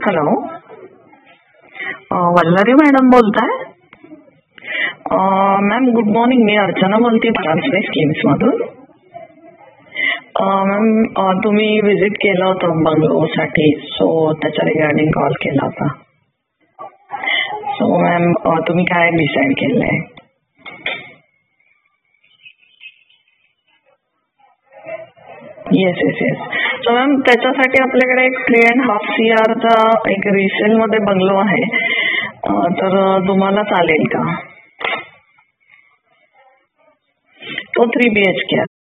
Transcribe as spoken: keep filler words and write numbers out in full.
Hello. Vallari madam बोलताय? Ma'am good morning. मी अर्चना बोलते ट्रान्सफर स्कीम्स मधून. मॅम तुम्ही विजिट केलं होतं बंगलोसाठी, सो त्याच्या रिगार्डिंग कॉल केला होता. सो मॅम तुम्ही काय डिसाईड केलंय? Yes yes yes. So ma'am त्याच्यासाठी आपल्याकडे एक थ्री अँड हाफ सी आरचा एक रिसेल मध्ये बंगलो आहे. अं, तर तुम्हाला चालेल का? तो थ्री बी एच के